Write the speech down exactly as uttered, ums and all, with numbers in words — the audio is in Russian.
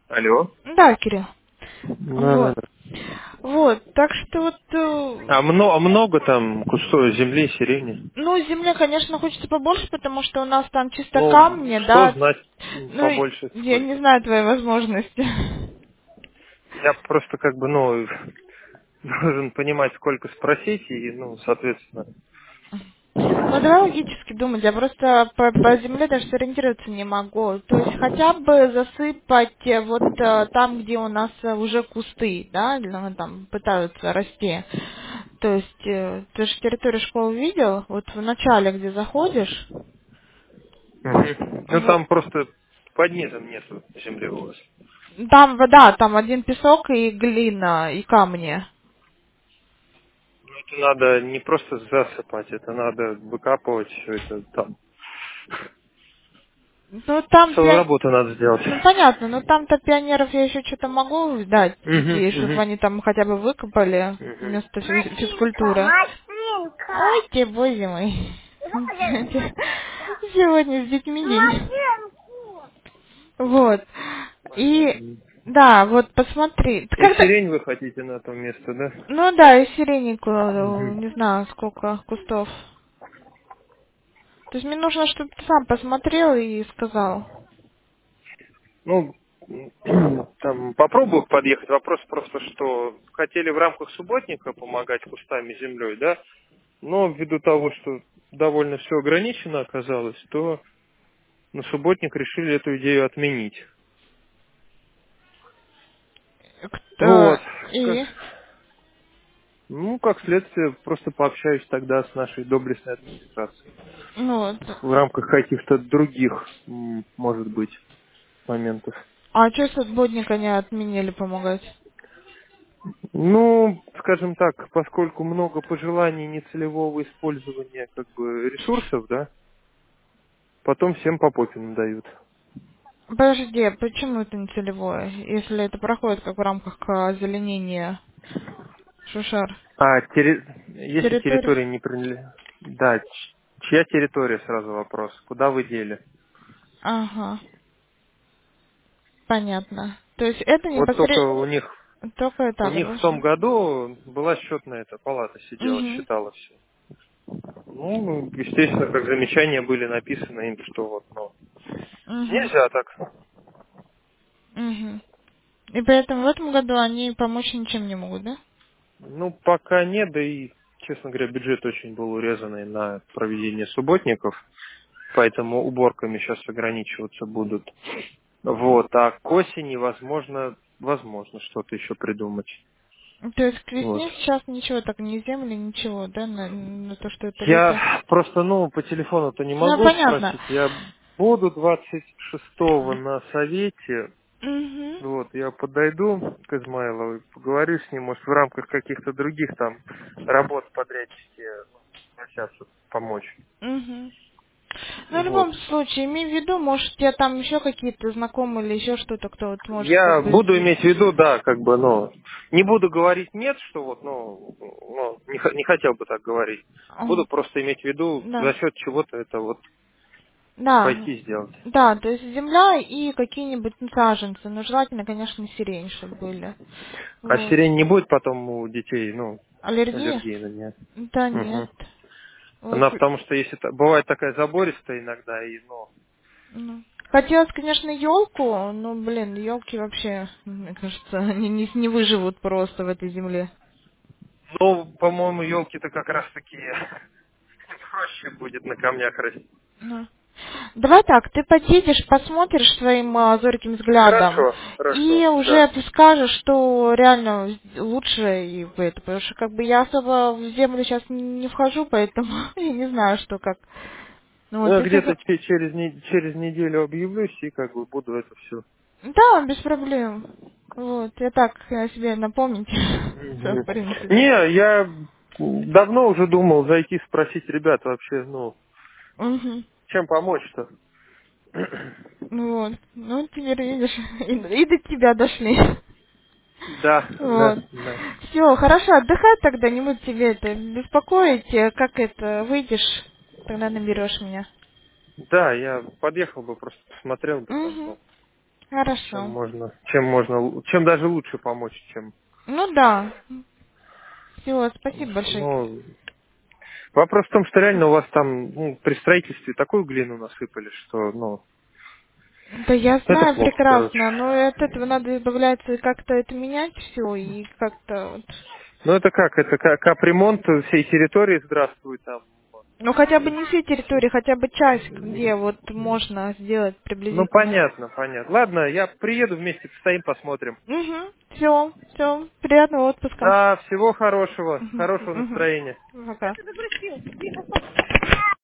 Алло. Да, Кирилл. Да, да, Вот. да. Вот, так что вот, э, А много, а много там кустов земли, сирени? ну, земли, конечно, хочется побольше, потому что у нас там чисто Ну, камни, что да. знать м, Ну, и побольше я не сколько? знаю твои возможности. Я просто как бы, ну, должен понимать, сколько спросить, и, ну, соответственно. Ну, давай логически думать, я просто по, по земле даже сориентироваться не могу. То есть хотя бы засыпать э, вот э, там, где у нас э, уже кусты, да, или, ну, там пытаются расти. То есть э, ты же территорию школы видел, вот в начале, где заходишь, Мгм. Ну, вот, там просто под низом нету земли у вас. там вода, там один песок и глина, и камни. Ну, это надо не просто засыпать, это надо выкапывать все это там. Ну, там, Целую пи- работу надо сделать. ну, понятно, но там-то пионеров я еще что-то могу дать Угу, детей, чтобы угу, они там хотя бы выкопали угу. вместо фи- физкультуры. Ой, ты, боже мой. Сегодня с детьми день. Вот. И, Понятно. да, вот посмотри. Ты И Когда... сирень вы хотите на то место, да? Ну да, и сиренику, Мгм. не знаю, сколько кустов. То есть мне нужно, чтобы ты сам посмотрел и сказал. Ну, там попробую подъехать. Вопрос просто, что хотели в рамках субботника помогать кустами землей, да? Но ввиду того, что довольно все ограничено оказалось, то на субботник решили эту идею отменить. Вот. Кто... Как, И? ну, как следствие, просто пообщаюсь тогда с нашей доблестной администрацией. Ну вот. В рамках каких-то других, м, может быть, моментов. А что субботника не отменили помогать? Ну, скажем так, поскольку много пожеланий нецелевого использования как бы ресурсов, да, потом всем по попе дают. Подожди, а почему это не целевое, если это проходит как в рамках а, озеленения шушар? А терри- если Территория? территория не принадлежит... Да, ч- чья территория, сразу вопрос. Куда вы дели? Ага, понятно. То есть это Вот только непосредственно у них, только это у них в том огорожено. году была счетная эта палата сидела, Угу, считала все. Ну, естественно, как замечания были написаны им, что вот, ну, угу, нельзя так. угу. И поэтому в этом году они помочь ничем не могут, да? Ну, пока нет, да и, честно говоря, бюджет очень был урезанный на проведение субботников, поэтому уборками сейчас ограничиваться будут. Вот, а к осени, возможно, возможно что-то еще придумать. То есть к Вот. весне сейчас ничего так не земли, ничего, да, на, на то, что это лето? Я просто, ну, по телефону-то не Ну, могу понятно. спросить. Я буду двадцать шестого на совете. Угу. Вот, я подойду к Измайлову, поговорю с ним, может, в рамках каких-то других там работ подрядчики ну, просятся помочь. Угу. Ну, в Вот. любом случае, имей в виду, может, у тебя там еще какие-то знакомые или еще что-то, кто вот может как Я бы... буду с- иметь в виду, да, как бы, ну, не буду говорить нет, что вот, ну, ну не, х- не хотел бы так говорить. Ага. Буду просто иметь в виду за Да. счет чего-то это вот Да. пойти сделать. Да, то есть земля и какие-нибудь ну, саженцы. Ну, желательно, конечно, сирень, чтобы были. А Вот. сирень не будет потом у детей, ну, Аллергия? аллергии на нее. Да нет. Угу. Вот. Она потому что если та- бывает такая забористая иногда, и, ну, Ну. Хотелось, конечно, елку, но, блин, елки вообще, мне кажется, они не, не выживут просто в этой земле. ну, по-моему, елки-то как раз такие проще будет на камнях расти. Ну. Давай так, ты подъедешь, посмотришь своим а, зорким взглядом, Хорошо, и хорошо, уже да. ты скажешь, что реально лучше и в это, потому что как бы я особо в землю сейчас не вхожу, поэтому я не знаю, что как. Ну Ну, вот, я если... где-то за- че- через, не- через неделю объявлюсь и как бы буду это все. Да, без проблем. Вот, я так э, себе напомнить, что в принципе. Не, я давно уже думал зайти спросить ребят вообще, ну, Угу. чем помочь-то. Ну вот, ну теперь видишь, и, и до тебя дошли. Да, Вот. да, да. Все, хорошо, отдыхай тогда, не буду тебе это беспокоить. Э, Как это, выйдешь, тогда наберешь меня. Да, я подъехал бы, просто посмотрел бы там, Угу. ну. чем Хорошо. можно, чем можно, л- чем даже лучше помочь, чем. Ну да. Все, спасибо большое. Ну, вопрос в том, что реально у вас там ну, при строительстве такую глину насыпали, что, ну, Да я это знаю плохо, короче. прекрасно, но от этого надо избавляться и как-то это менять все, и как-то вот. Ну это как? Это как капремонт всей территории, здравствуй там. Ну хотя бы не всей территории, хотя бы часть, где вот можно сделать Ну приблизительно. понятно, понятно. Ладно, я приеду вместе, постоим, посмотрим. Угу. Все, все. Приятного отпуска. Да, всего хорошего, Угу. хорошего настроения. Угу. Пока.